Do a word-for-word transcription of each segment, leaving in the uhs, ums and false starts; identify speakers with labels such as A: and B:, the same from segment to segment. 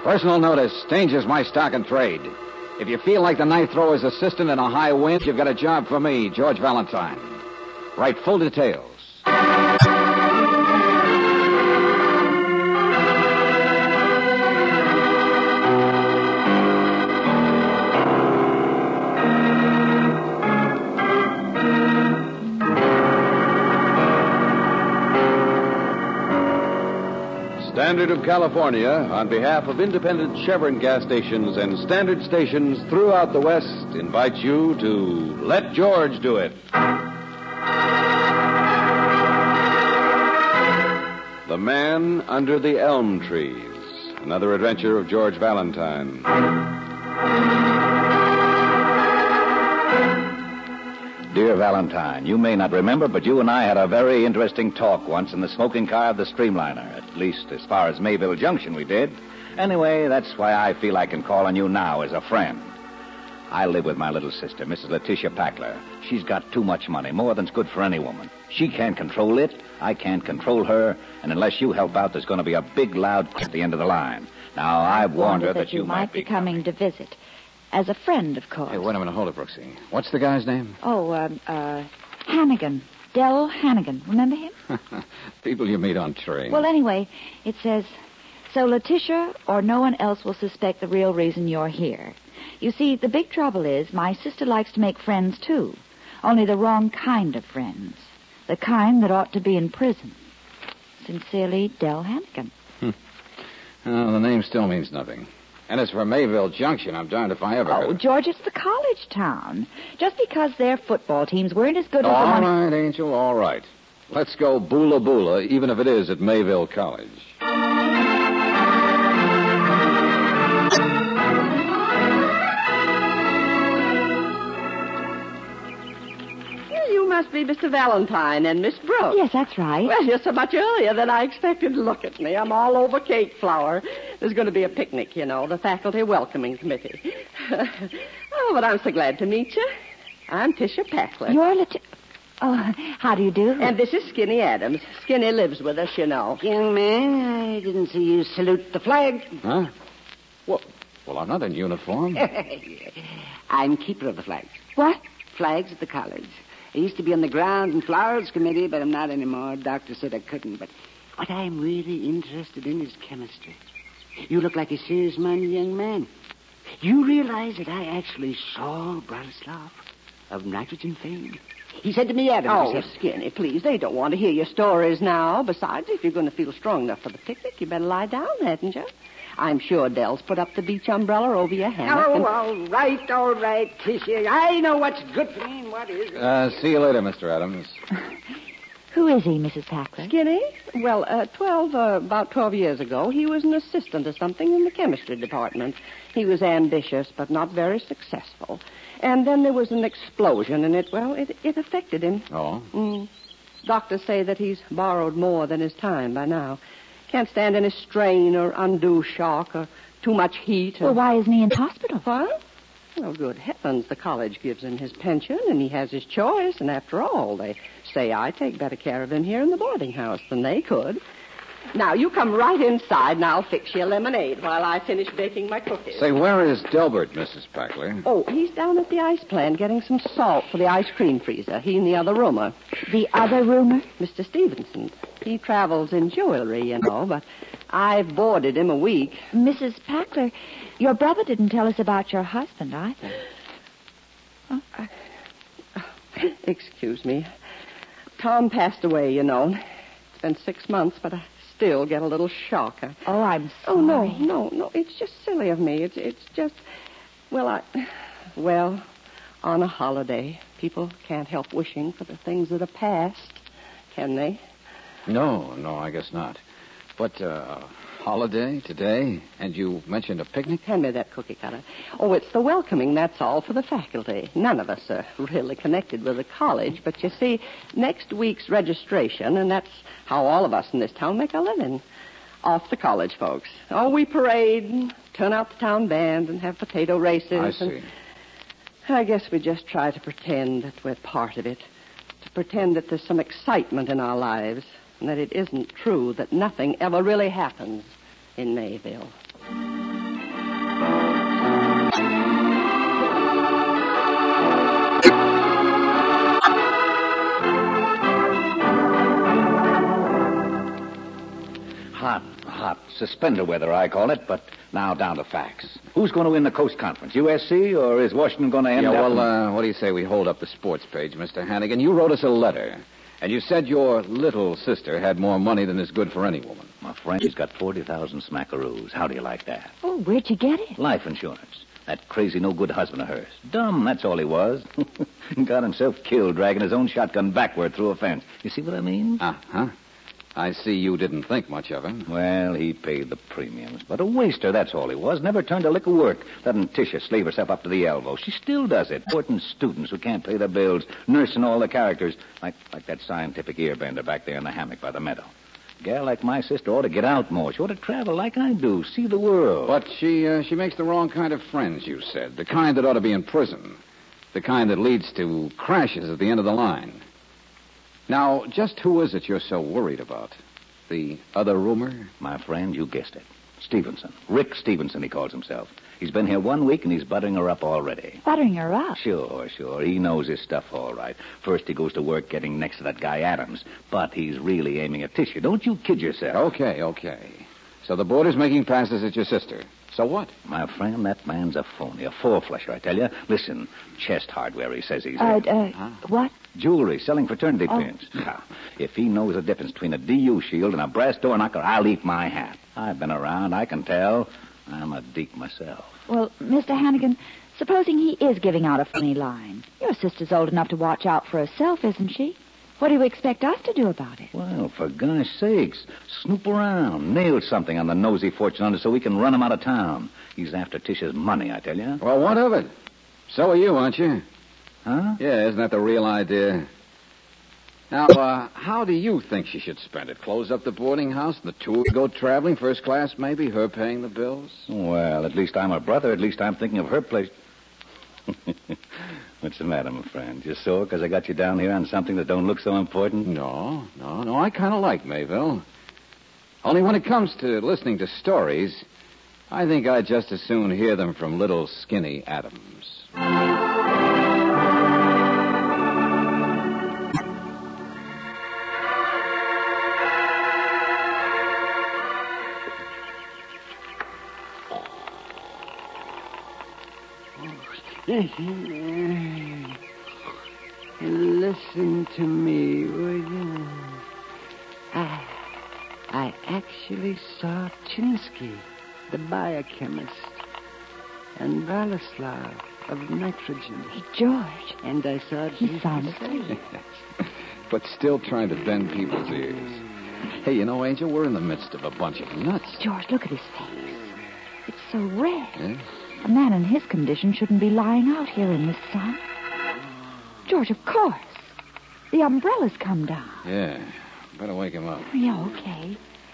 A: Personal notice. Danger's my stock and trade. If you feel like the knife thrower's assistant in a high wind, you've got a job for me, George Valentine. Write full details.
B: Standard of California, on behalf of independent Chevron gas stations and standard stations throughout the West, invites you to Let George Do It. The Man Under the Elm Trees. Another adventure of George Valentine.
C: Dear Valentine, you may not remember, but you and I had a very interesting talk once in the smoking car of the Streamliner. At least as far as Mayville Junction we did. Anyway, that's why I feel I can call on you now as a friend. I live with my little sister, Missus Letitia Packler. She's got too much money, more than's good for any woman. She can't control it, I can't control her, and unless you help out, there's going to be a big, loud at the end of the line. Now, I've warned her that,
D: that you,
C: you
D: might be coming to visit. As a friend, of course.
A: Hey, wait a minute. Hold it, Brooksy. What's the guy's name?
D: Oh, uh, uh, Hannigan. Del Hannigan. Remember him?
A: People you meet on train.
D: Well, anyway, it says, so Letitia or no one else will suspect the real reason you're here. You see, the big trouble is my sister likes to make friends, too. Only the wrong kind of friends. The kind that ought to be in prison. Sincerely, Del Hannigan.
A: Hmm. Oh, the name still means nothing. And as for Mayville Junction, I'm darned if I ever heard
D: Oh,
A: of...
D: George, it's the college town. Just because their football teams weren't as good as
A: all
D: the one...
A: All right, Angel, all right. Let's go boola boola, even if it is at Mayville College.
E: You must be Mister Valentine and Miss Brooks.
D: Yes, that's right.
E: Well, you're so much earlier than I expected. Look at me. I'm all over cake flour. There's going to be a picnic, you know, the faculty welcoming committee. Oh, but I'm so glad to meet you. I'm Tisha Packler.
D: You're Leti... Oh, how do you do?
E: And this is Skinny Adams. Skinny lives with us, you know.
F: Young man, I didn't see you salute the flag.
A: Huh? Well, well, I'm not in uniform.
F: I'm keeper of the flag.
D: What?
F: Flags at the college. I used to be on the grounds and flowers committee, but I'm not anymore. Doctor said I couldn't. But what I'm really interested in is chemistry. You look like a serious-minded young man. You realize that I actually saw Bratislav of nitrogen fame? He said to me, Adams...
E: Oh,
F: he said,
E: Skinny, please. They don't want to hear your stories now. Besides, if you're going to feel strong enough for the picnic, you better lie down, hadn't you? I'm sure Dell's put up the beach umbrella over your hammock.
F: Oh,
E: and...
F: all right, all right, Tisha. I know what's good for me and what isn't.
A: Uh, see you later, Mister Adams.
D: Who is he, Missus Packler?
E: Skinny? Well, uh, twelve, uh, about twelve years ago, he was an assistant or something in the chemistry department. He was ambitious, but not very successful. And then there was an explosion, and it, well, it, it affected him.
A: Oh?
E: Mm. Doctors say that he's borrowed more than his time by now. Can't stand any strain or undue shock or too much heat. Or...
D: Well, why isn't he in hospital?
E: What? Well, good heavens, the college gives him his pension, and he has his choice. And after all, they say I take better care of him here in the boarding house than they could. Now, you come right inside, and I'll fix you a lemonade while I finish baking my cookies.
A: Say, where is Delbert, Missus Packler?
E: Oh, he's down at the ice plant getting some salt for the ice cream freezer. He and the other roomer.
D: The other roomer?
E: Mister Stevenson. He travels in jewelry, you know, but I've boarded him a week.
D: Missus Packler, your brother didn't tell us about your husband either.
E: Oh, I... Excuse me. Tom passed away, you know. It's been six months, but I still get a little shock. I...
D: Oh, I'm sorry.
E: Oh, no, no, no. It's just silly of me. It's it's just... Well, I... Well, on a holiday, people can't help wishing for the things that are past, can they?
A: No, no, I guess not. But, uh, holiday today, and you mentioned a picnic?
E: Hand me that cookie cutter. Oh, it's the welcoming, that's all, for the faculty. None of us are really connected with the college, but you see, next week's registration, and that's how all of us in this town make a living. Off the college folks. Oh, we parade, and turn out the town band, and have potato races.
A: I see.
E: And I guess we just try to pretend that we're part of it. To pretend that there's some excitement in our lives, and that it isn't true that nothing ever really happens in Mayville.
C: suspender weather, I call it. But now down to facts. Who's going to win the Coast Conference, U S C, or is Washington going to end
A: Yeah,
C: up...
A: well,
C: in-
A: uh, what do you say we hold up the sports page, Mister Hannigan? You wrote us a letter, and you said your little sister had more money than is good for any woman.
C: My friend, he's got forty thousand smackaroos. How do you like that?
D: Oh, where'd you get it?
C: Life insurance. That crazy, no-good husband of hers. Dumb, that's all he was. Got himself killed dragging his own shotgun backward through a fence. You see what I mean?
A: Uh-huh. I see you didn't think much of him.
C: Well, he paid the premiums. But a waster, that's all he was. Never turned a lick of work. Letting Tisha slave herself up to the elbow. She still does it. Important students who can't pay their bills, nursing all the characters. Like like that scientific earbender back there in the hammock by the meadow. A gal like my sister ought to get out more. She ought to travel like I do, see the world.
A: But she uh, she makes the wrong kind of friends, you said. The kind that ought to be in prison. The kind that leads to crashes at the end of the line. Now, just who is it you're so worried about? The other rumor?
C: My friend, you guessed it. Stevenson. Rick Stevenson, he calls himself. He's been here one week, and he's buttering her up already.
D: Buttering her up?
C: Sure, sure. He knows his stuff all right. First, he goes to work getting next to that guy Adams. But he's really aiming at Tisha. Don't you kid yourself.
A: Okay, okay. So the boarder's making passes at your sister. So what?
C: My friend, that man's a phony, a four-flusher, I tell you. Listen, chest hardware, he says he's
D: Uh,
C: in.
D: uh,
A: Huh?
D: what?
C: Jewelry, selling fraternity
D: Oh.
C: pins. Now, if he knows the difference between a D U shield and a brass door knocker, I'll eat my hat. I've been around, I can tell. I'm a deep myself.
D: Well, Mister Hannigan, supposing he is giving out a funny line. Your sister's old enough to watch out for herself, isn't she? What do you expect us to do about it?
C: Well, for gosh sakes, snoop around, nail something on the nosy fortune hunter so we can run him out of town. He's after Tisha's money, I tell you.
A: Well, what of it? So are you, aren't you?
C: Huh?
A: Yeah, isn't that the real idea? Now, uh, how do you think she should spend it? Close up the boarding house and the two go traveling, first class maybe, her paying the bills?
C: Well, at least I'm her brother. At least I'm thinking of her place. What's the matter, my friend? You sore because I got you down here on something that don't look so important?
A: No, no, no, I kind of like Mayville. Only when it comes to listening to stories, I think I'd just as soon hear them from little skinny Adams.
F: Listen to me, would you? I, I actually saw Chinsky, the biochemist, and Branislav of nitrogen.
D: Hey, George,
F: And I saw...
D: he's sound asleep.
A: But still trying to bend people's ears. Hey, you know, Angel, we're in the midst of a bunch of nuts.
D: George, look at his face. It's so red.
A: Yeah?
D: A man in his condition shouldn't be lying out here in the sun. George, of course. The umbrella's come down.
A: Yeah. Better wake him up.
D: Yeah, okay.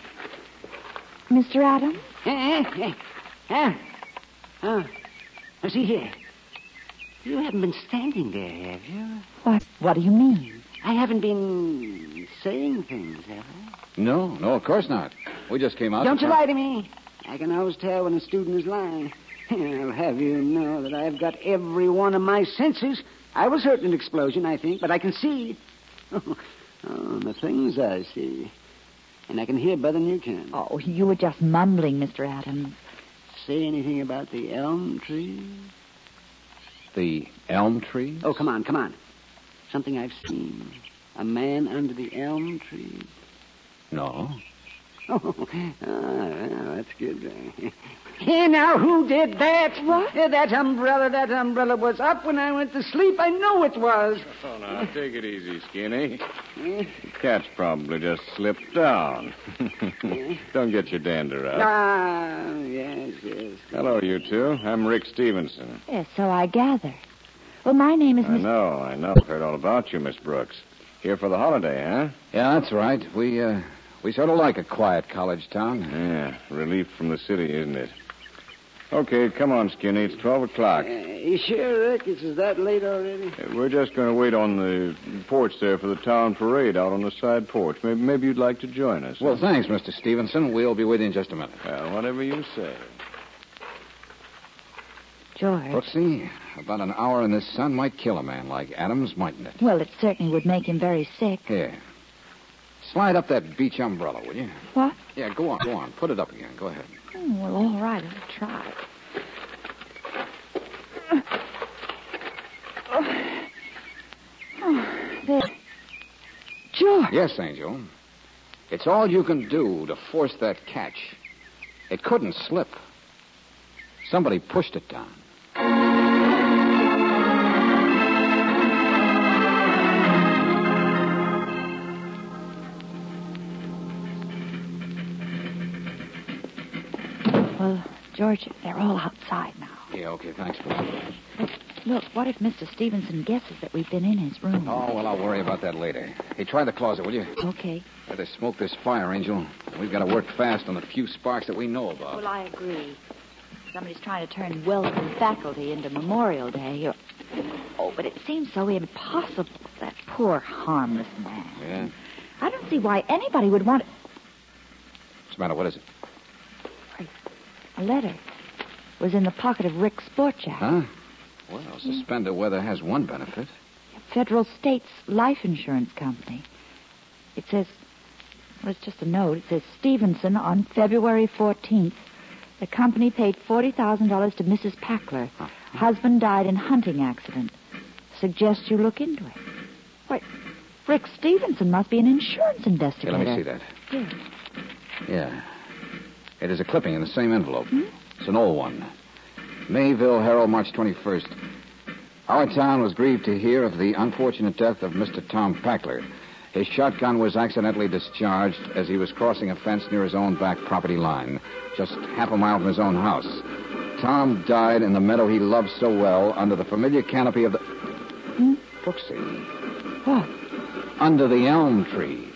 D: Mister Adams?
F: Ah, ah, oh, now see here. You haven't been standing there, have you?
D: What? What do you mean?
F: I haven't been saying things, have I?
A: No, no, of course not. We just came out...
F: Don't
A: to
F: you
A: talk-
F: lie to me. I can always tell when a student is lying. I'll have you know that I've got every one of my senses. I was hurt in an explosion, I think, but I can see. Oh, oh, the things I see. And I can hear better than you can.
D: Oh, you were just mumbling, Mister Adams.
F: Say anything about the elm tree?
A: The elm tree?
F: Oh, come on, come on. Something I've seen. A man under the elm tree.
A: No.
F: Oh, ah, that's good. Here now, who did that? What? That umbrella, that umbrella was up when I went to sleep. I know it was.
B: Oh, now, take it easy, Skinny. The cat's probably just slipped down. Don't get your dander up.
F: Ah, yes, yes.
B: Hello, you two. I'm Rick Stevenson.
D: Yes, so I gather. Well, my name is
B: I
D: Miss...
B: know, I know. I've heard all about you, Miss Brooks. Here for the holiday, huh?
A: Yeah, that's right. We, uh, we sort of like a quiet college town.
B: Yeah, relief from the city, isn't it? Okay, come on, Skinny. It's twelve o'clock.
F: Uh, you sure, Rick? Is that late already?
B: Uh, We're just going to wait on the porch there for the town parade out on the side porch. Maybe, maybe you'd like to join us.
A: Well,
B: huh?
A: thanks, Mister Stevenson. We'll be with you in just a minute.
B: Well, whatever you say.
D: George.
A: Brooksy, about an hour in this sun might kill a man like Adams, mightn't it?
D: Well, it certainly would make him very sick.
A: Here. Slide up that beach umbrella, will you?
D: What?
A: Yeah, go on, go on. Put it up again. Go ahead.
D: Oh, well, all right. I'll try. Oh, oh, there. George.
A: Yes, Angel. It's all you can do to force that catch. It couldn't slip. Somebody pushed it down.
D: Well, George, they're all outside now.
A: Yeah, okay, thanks.
D: Look, look, what if Mister Stevenson guesses that we've been in his room?
A: Oh, well, I'll worry about that later. Hey, try the closet, will you?
D: Okay.
A: Better smoke this fire, Angel. We've got to work fast on the few sparks that we know about.
D: Well, I agree. Somebody's trying to turn welcome faculty into Memorial Day. Or... Oh, but it seems so impossible. That poor, harmless man.
A: Yeah?
D: I don't see why anybody would want...
A: What's the matter? What is it?
D: A letter was in the pocket of Rick's sport jacket.
A: Huh? Well, suspended weather has one benefit.
D: Federal States Life Insurance Company. It says, well, it's just a note. It says, Stevenson, on February fourteenth, the company paid forty thousand dollars to Missus Packler. Huh. Husband died in hunting accident. Suggest you look into it. Wait, Rick Stevenson must be an insurance investigator.
A: Here, let me see that.
D: Here.
A: Yeah. It is a clipping in the same envelope.
D: Hmm?
A: It's an old one. Mayville Herald, March twenty-first. Our town was grieved to hear of the unfortunate death of Mister Tom Packler. His shotgun was accidentally discharged as he was crossing a fence near his own back property line, just half a mile from his own house. Tom died in the meadow he loved so well under the familiar canopy of the...
D: Hmm?
A: Brooksy.
D: What?
A: Under the elm trees.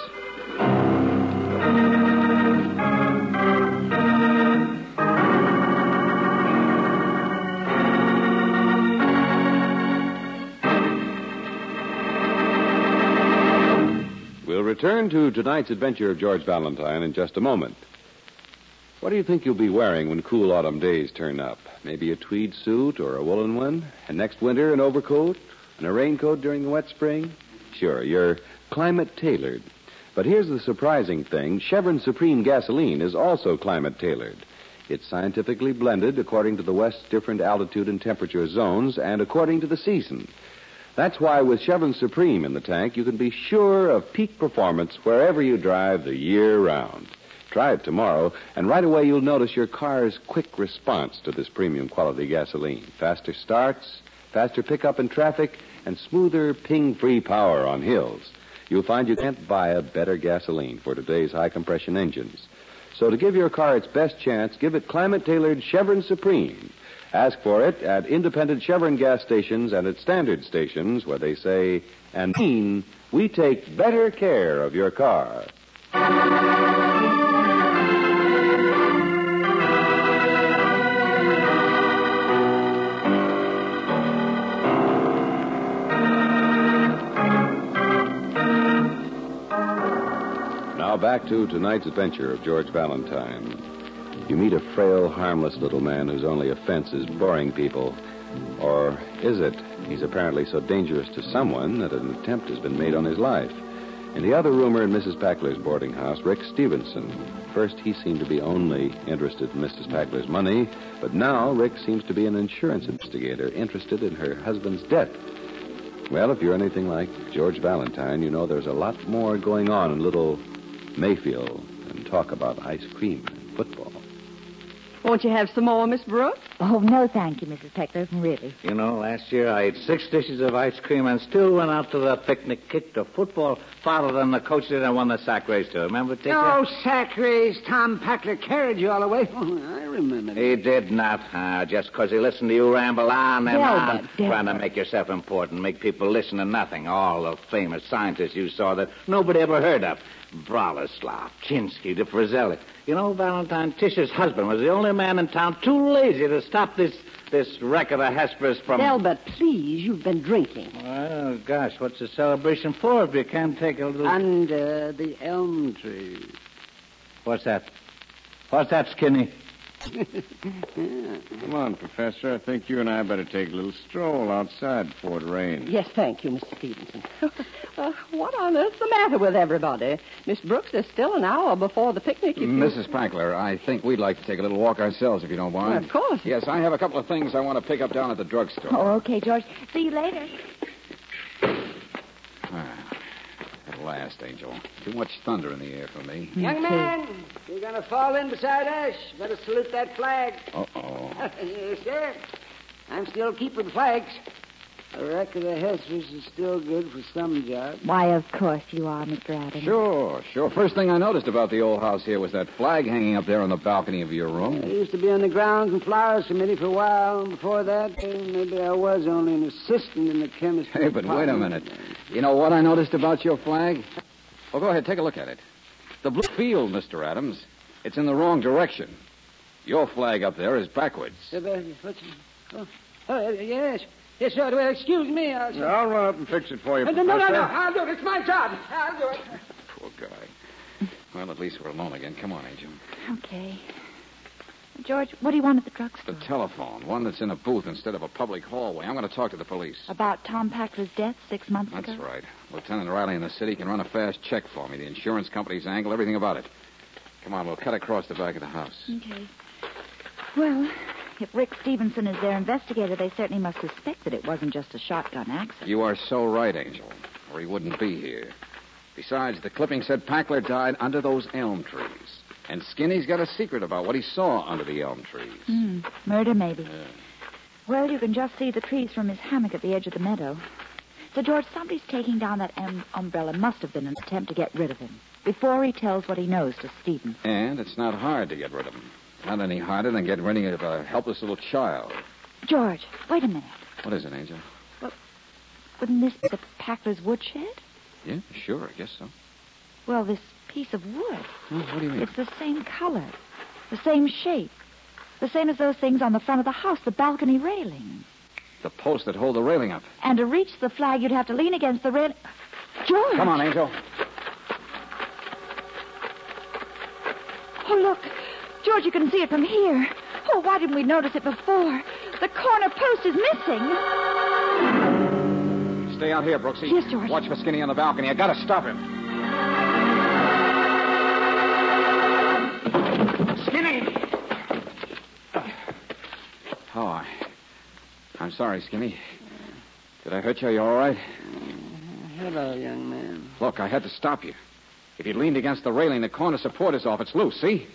B: We'll return to tonight's adventure of George Valentine in just a moment. What do you think you'll be wearing when cool autumn days turn up? Maybe a tweed suit or a woolen one? And next winter, an overcoat? And a raincoat during the wet spring? Sure, you're climate tailored. But here's the surprising thing. Chevron Supreme gasoline is also climate tailored. It's scientifically blended according to the West's different altitude and temperature zones and according to the season. That's why with Chevron Supreme in the tank, you can be sure of peak performance wherever you drive the year round. Try it tomorrow, and right away you'll notice your car's quick response to this premium quality gasoline. Faster starts, faster pickup in traffic, and smoother ping-free power on hills. You'll find you can't buy a better gasoline for today's high-compression engines. So to give your car its best chance, give it climate-tailored Chevron Supreme. Ask for it at independent Chevron gas stations and at standard stations where they say, and mean, we take better care of your car. Now back to tonight's adventure of George Valentine. You meet a frail, harmless little man whose only offense is boring people. Or is it? He's apparently so dangerous to someone that an attempt has been made on his life. In the other roomer in Missus Packler's boarding house, Rick Stevenson. First, he seemed to be only interested in Missus Packler's money, but now Rick seems to be an insurance investigator interested in her husband's death. Well, if you're anything like George Valentine, you know there's a lot more going on in little Mayfield than talk about ice cream and football.
E: Won't you have some more, Miss Brooks?
D: Oh, no, thank you, Missus Peckler, really.
C: You know, last year I ate six dishes of ice cream and still went out to the picnic, kicked a football farther than the coach did and won the sack race, too. Remember, Dick?
F: Oh, sack race. Tom Packler carried you all the way. Oh, I remember that.
C: He did not, uh, just because he listened to you ramble on and
D: Delbert,
C: on,
D: Delbert.
C: trying to make yourself important, make people listen to nothing. All the famous scientists you saw that nobody ever heard of. Brolislav, Chinsky, DeFrizzelli. You know, Valentine, Tisha's husband was the only man in town too lazy to stop this this wreck of the Hespers from...
E: Delbert, please, you've been drinking.
C: Well, gosh, what's the celebration for if you can't take a little...
F: Under the elm tree.
C: What's that? What's that, Skinny?
G: Come on, Professor. I think you and I better take a little stroll outside before it rains.
E: Yes, thank you, Mister Stevenson. uh, what on earth's the matter with everybody? Miss Brooks, there's still an hour before the picnic. If you...
A: Missus Packler, I think we'd like to take a little walk ourselves, if you don't mind.
E: Well, of course.
A: Yes, I have a couple of things I want to pick up down at the drugstore.
D: Oh, okay, George. See you later.
A: Ah, at last, Angel. Too much thunder in the air for me.
F: Young man, you're going to fall in beside us. Better salute that flag.
A: Uh-oh.
F: Yes, sir. I'm still keeping flags. A wreck of the Hessers is still good for some jobs.
D: Why, of course you are, Mister Adams.
A: Sure, sure. First thing I noticed about the old house here was that flag hanging up there on the balcony of your
F: I
A: room.
F: used to be on the Grounds and Flowers Committee for a while, and before that, eh, maybe I was only an assistant in the chemistry
A: Hey, but wait a
F: department.
A: minute. You know what I noticed about your flag? Well, go ahead, take a look at it. The blue field, Mister Adams. It's in the wrong direction. Your flag up there is backwards.
F: Uh, but what's- Oh, oh, yes. Yes, sir. Well, excuse me. I'll...
G: I'll run up and fix it for you,
F: Uh,
G: Professor.
F: no, no, no. I'll do it. It's my job. I'll do it.
A: Poor guy. Well, at least we're alone again. Come on, Angel.
D: Okay. George, what do you want at the drugstore?
A: The telephone, one that's in a booth instead of a public hallway. I'm going to talk to the police.
D: About Tom Packler's death six months
A: That's
D: ago?
A: right. Lieutenant Riley in the city can run a fast check for me. The insurance company's angle, everything about it. Come on, we'll cut across the back of the house.
D: Okay. Well, if Rick Stevenson is their investigator, they certainly must suspect that it wasn't just a shotgun accident.
A: You are so right, Angel, or he wouldn't be here. Besides, the clipping said Packler died under those elm trees. And Skinny's got a secret about what he saw under the elm trees.
D: Hmm. Murder, maybe.
A: Yeah.
D: Well, you can just see the trees from his hammock at the edge of the meadow. So, George, somebody's taking down that um, umbrella must have been an attempt to get rid of him before he tells what he knows to Stevenson.
A: And it's not hard to get rid of him. Not any harder than getting rid of a helpless little child.
D: George, wait a minute.
A: What is it, Angel?
D: Wouldn't this be the Packler's woodshed?
A: Yeah, sure, I guess so.
D: Well, this piece of wood.
A: Well, what do you mean?
D: It's the same color, the same shape, the same as those things on the front of the house, the balcony railings.
A: The posts that hold the railing up.
D: And to reach the flag, you'd have to lean against the railing. George!
A: Come on, Angel.
D: Oh, look. George, you can see it from here. Oh, why didn't we notice it before? The corner post is missing.
A: Stay out here, Brooksy.
D: Yes, George.
A: Watch for Skinny on the balcony. I gotta stop him. Skinny! Oh, I... I'm sorry, Skinny. Did I hurt you? Are you all right?
F: Hello, young man.
A: Look, I had to stop you. If you'd leaned against the railing, the corner support is off. It's loose, see?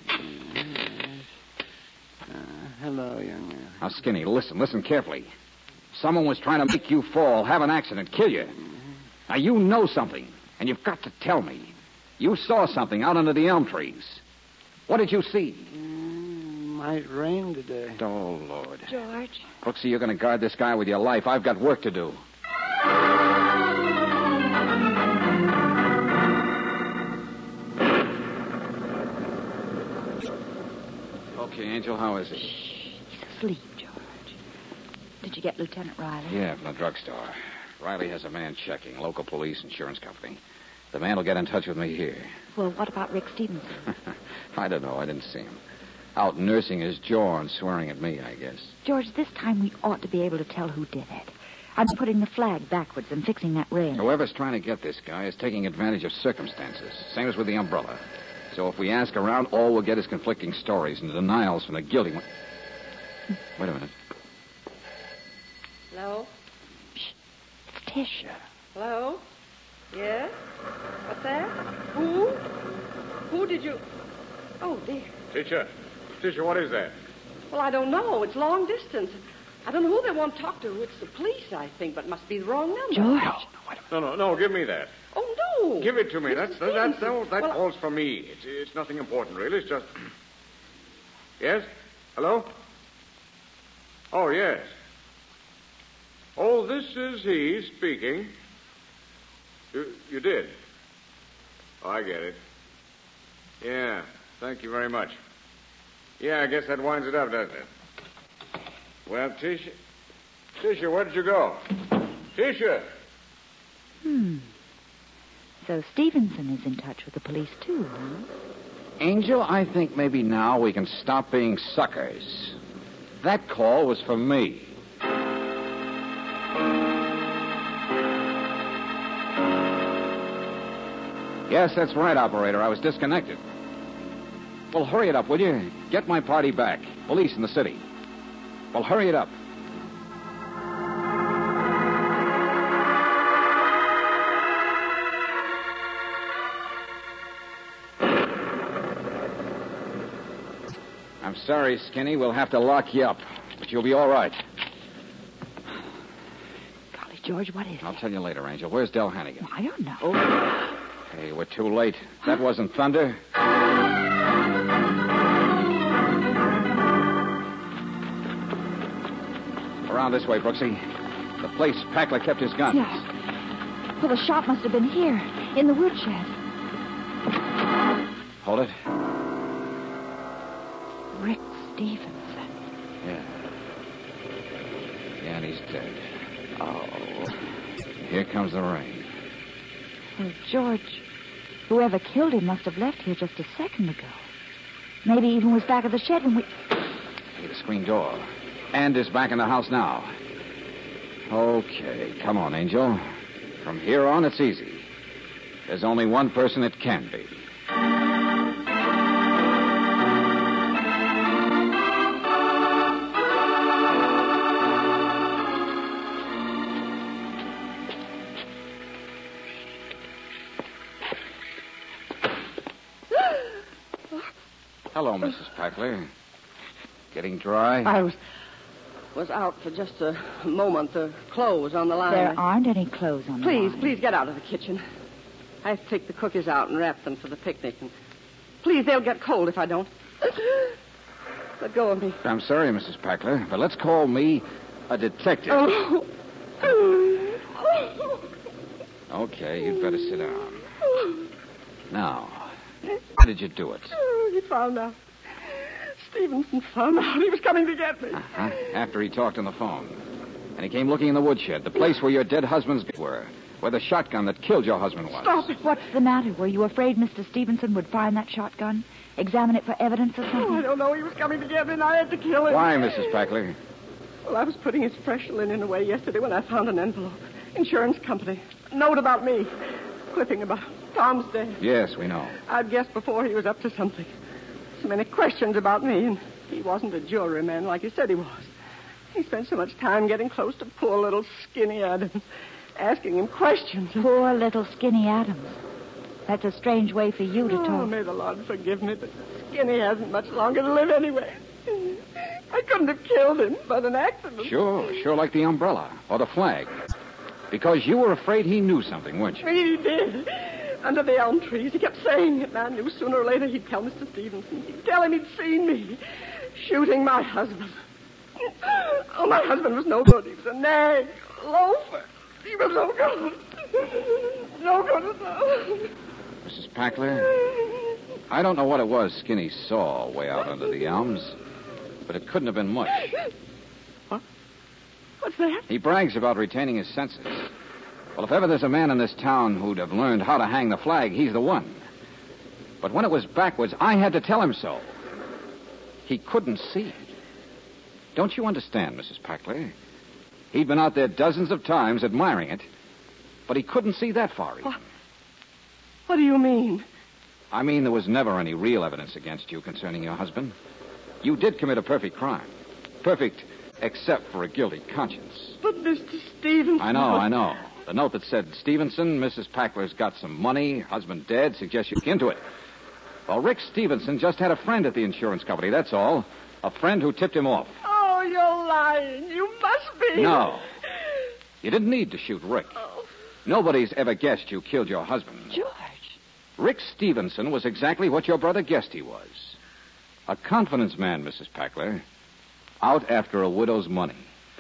F: Uh, hello, young man.
A: Now, Skinny, listen. Listen carefully. Someone was trying to make you fall, have an accident, kill you. Now, you know something, and you've got to tell me. You saw something out under the elm trees. What did you see?
F: Mm, might rain today.
A: Oh, Lord.
D: George.
A: Brooksy, you're going to guard this guy with your life. I've got work to do. Okay, Angel, how is he?
D: He's asleep, George. Did you get Lieutenant Riley?
A: Yeah, from the drugstore. Riley has a man checking, local police, insurance company. The man will get in touch with me here.
D: Well, what about Rick Stevenson?
A: I don't know. I didn't see him. Out nursing his jaw and swearing at me, I guess.
D: George, this time we ought to be able to tell who did it. I'm putting the flag backwards and fixing that rail.
A: Whoever's trying to get this guy is taking advantage of circumstances. Same as with the umbrella. So if we ask around, all we'll get is conflicting stories and denials from the guilty one. Wait a minute.
E: Hello?
D: It's Tish.
E: Hello? Yes? What's that? Who? Who did you... Oh, dear.
G: Teacher. Teacher, what is that?
E: Well, I don't know. It's long distance. I don't know who they want to talk to. It's the police, I think, but it must be the wrong number.
D: George.
G: No, no, no, give me that.
E: Oh, no.
G: Give it to me. That's, that, that, that, that
E: Well,
G: calls for me. It's, it's nothing important, really. It's just... Yes? Hello? Oh, yes. Oh, this is he speaking. You, you did? Oh, I get it. Yeah, thank you very much. Yeah, I guess that winds it up, doesn't it? Well, Tisha... Tisha, where did you go? Tisha!
D: Hmm. So Stevenson is in touch with the police, too, huh?
A: Angel, I think maybe now we can stop being suckers. That call was for me. Yes, that's right, operator. I was disconnected. Well, hurry it up, will you? Get my party back. Police in the city. Well, hurry it up. I'm sorry, Skinny. We'll have to lock you up. But you'll be all right.
D: Golly, George, what is it?
A: I'll tell you later, Angel. Where's Del Hannigan?
D: I don't know.
A: Oh. Hey, we're too late. That wasn't thunder. Around this way, Brooksy. The place Packler kept his guns.
D: Yeah. Well, the shot must have been here, in the woodshed.
A: Hold it.
D: Rick Stevenson.
A: Yeah. Yeah, and he's dead.
D: Oh.
A: Here comes the rain.
D: Well, George, whoever killed him must have left here just a second ago. Maybe even was back at the shed when we...
A: Hey, the screen door. And is back in the house now. Okay, come on, Angel. From here on, it's easy. There's only one person it can be. Hello, Missus Packler. Getting dry?
E: I was was out for just a moment. The clothes on the line.
D: There aren't any clothes on the
E: Please,
D: line.
E: please get out of the kitchen. I have to take the cookies out and wrap them for the picnic. And please, they'll get cold if I don't. Let go of me.
A: I'm sorry, Missus Packler, but let's call me a detective.
E: Oh.
A: Okay, you'd better sit down. Now, how did you do it?
E: Oh, he found out. Stevenson found out he was coming to get me.
A: Uh-huh. After he talked on the phone. And he came looking in the woodshed, the place where your dead husbands were, where the shotgun that killed your husband was.
E: Stop it.
D: What's the matter? Were you afraid Mister Stevenson would find that shotgun? Examine it for evidence or something?
E: Oh, I don't know. He was coming to get me, and I had to kill him.
A: Why, Missus Packler?
E: Well, I was putting his fresh linen away yesterday when I found an envelope. Insurance company. Note about me. Clipping about Tom's death.
A: Yes, we know.
E: I'd guessed before he was up to something. So many questions about me, and he wasn't a juryman like he said he was. He spent so much time getting close to poor little Skinny Adams, asking him questions.
D: Poor little Skinny Adams. That's a strange way for you to
E: Oh,
D: talk.
E: may the Lord forgive me, but Skinny hasn't much longer to live anyway. I couldn't have killed him but an accident.
A: Sure, sure like the umbrella or the flag. Because you were afraid he knew something, weren't you?
E: He did. Under the elm trees. He kept saying it, and I knew sooner or later he'd tell Mister Stevenson. He'd tell him he'd seen me shooting my husband. Oh, my husband was no good. He was a nag, a loafer. He was no good. No good at all.
A: Missus Packler, I don't know what it was Skinny saw way out under the elms, but it couldn't have been much.
E: What? What's that?
A: He brags about retaining his senses. Well, if ever there's a man in this town who'd have learned how to hang the flag, he's the one. But when it was backwards, I had to tell him so. He couldn't see. Don't you understand, Missus Packler? He'd been out there dozens of times admiring it, but he couldn't see that far even.
E: What? What do you mean?
A: I mean, there was never any real evidence against you concerning your husband. You did commit a perfect crime. Perfect except for a guilty conscience.
E: But Mister Stevenson...
A: I know, I know. The note that said, Stevenson, Missus Packler's got some money, husband dead, suggests you look into it. Well, Rick Stevenson just had a friend at the insurance company, that's all. A friend who tipped him off.
E: Oh, you're lying. You must be.
A: No. You didn't need to shoot Rick.
E: Oh.
A: Nobody's ever guessed you killed your husband.
D: George.
A: Rick Stevenson was exactly what your brother guessed he was. A confidence man, Missus Packler. Out after a widow's money.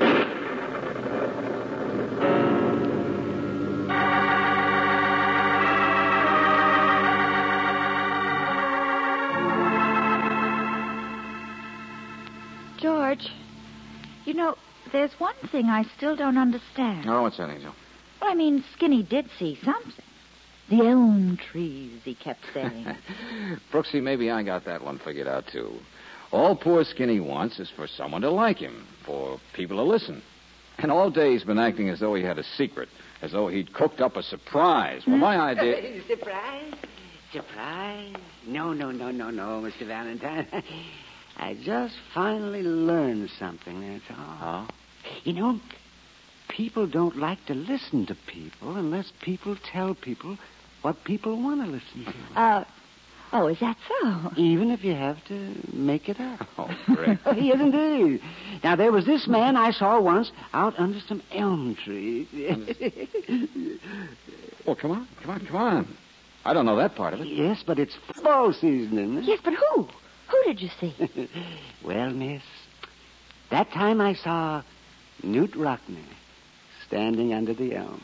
D: George, you know, there's one thing I still don't understand.
A: Oh, what's that, Angel?
D: Well, I mean, Skinny did see something. The elm trees, he kept saying.
A: Brooksy, maybe I got that one figured out, too. All poor Skinny wants is for someone to like him, for people to listen. And all day he's been acting as though he had a secret, as though he'd cooked up a surprise. Well, my idea...
F: Surprise? Surprise? No, no, no, no, no, Mister Valentine. I just finally learned something, that's all.
A: Huh?
F: You know, people don't like to listen to people unless people tell people what people want to listen to.
D: Uh, oh, is that so?
F: Even if you have to make it up.
A: Oh, great.
F: Yes, indeed. Now, there was this man I saw once out under some elm trees.
A: Well, come on, come on, come on. I don't know that part of it.
F: Yes, but it's fall season, isn't it?
D: Yes, but who? Who did you see?
F: Well, miss, that time I saw Newt Rockner standing under the elms.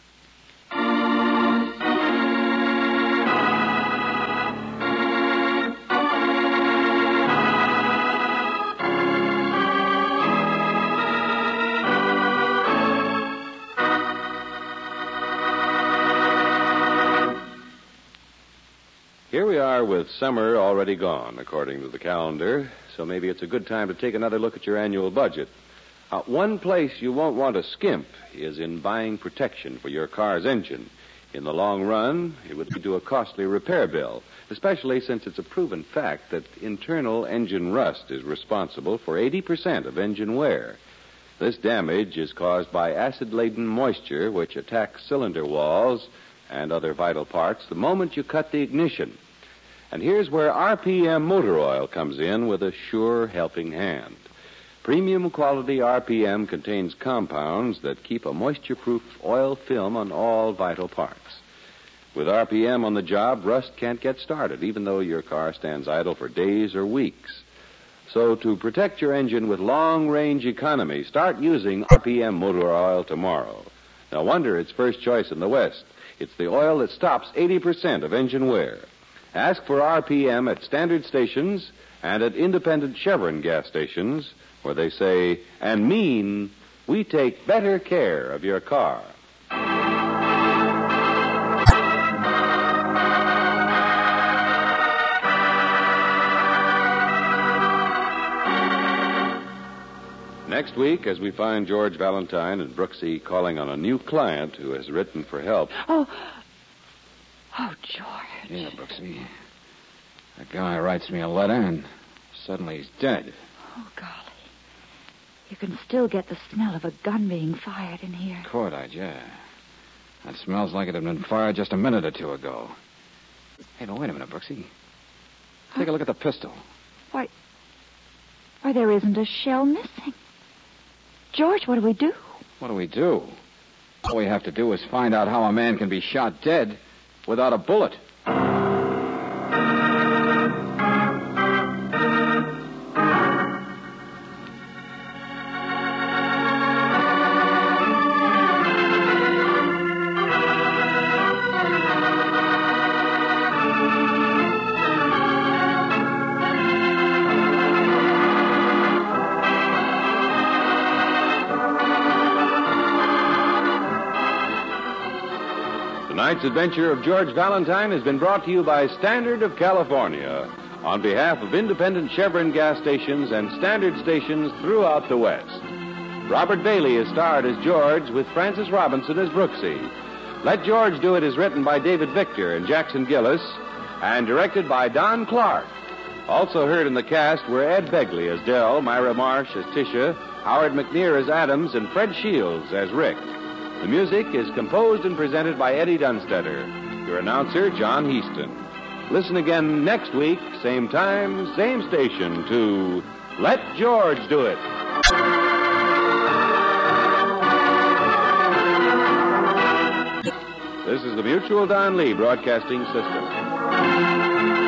B: Here we are with summer already gone, according to the calendar, so maybe it's a good time to take another look at your annual budget. Uh, one place you won't want to skimp is in buying protection for your car's engine. In the long run, it would lead to a costly repair bill, especially since it's a proven fact that internal engine rust is responsible for eighty percent of engine wear. This damage is caused by acid-laden moisture which attacks cylinder walls and other vital parts the moment you cut the ignition. And here's where R P M motor oil comes in with a sure helping hand. Premium quality R P M contains compounds that keep a moisture-proof oil film on all vital parts. With R P M on the job, rust can't get started, even though your car stands idle for days or weeks. So to protect your engine with long-range economy, start using R P M motor oil tomorrow. No wonder it's first choice in the West. It's the oil that stops eighty percent of engine wear. Ask for R P M at standard stations and at independent Chevron gas stations, where they say and mean, we take better care of your car. Next week, as we find George Valentine and Brooksy calling on a new client who has written for help.
D: Oh, oh, George.
A: Yeah, Brooksy. That guy writes me a letter, and suddenly he's dead.
D: Oh, golly. You can still get the smell of a gun being fired in here.
A: Cordite, yeah. That smells like it had been fired just a minute or two ago. Hey, now, wait a minute, Brooksy. Take a look at the pistol.
D: Why, why, there isn't a shell missing. George, what do we do?
A: What do we do? All we have to do is find out how a man can be shot dead without a bullet.
B: Tonight's adventure of George Valentine has been brought to you by Standard of California on behalf of independent Chevron gas stations and Standard stations throughout the West. Robert Bailey is starred as George with Francis Robinson as Brooksy. Let George Do It is written by David Victor and Jackson Gillis and directed by Don Clark. Also heard in the cast were Ed Begley as Dell, Myra Marsh as Tisha, Howard McNear as Adams, and Fred Shields as Rick. The music is composed and presented by Eddie Dunstetter. Your announcer, John Heaston. Listen again next week, same time, same station, to Let George Do It. This is the Mutual Don Lee Broadcasting System.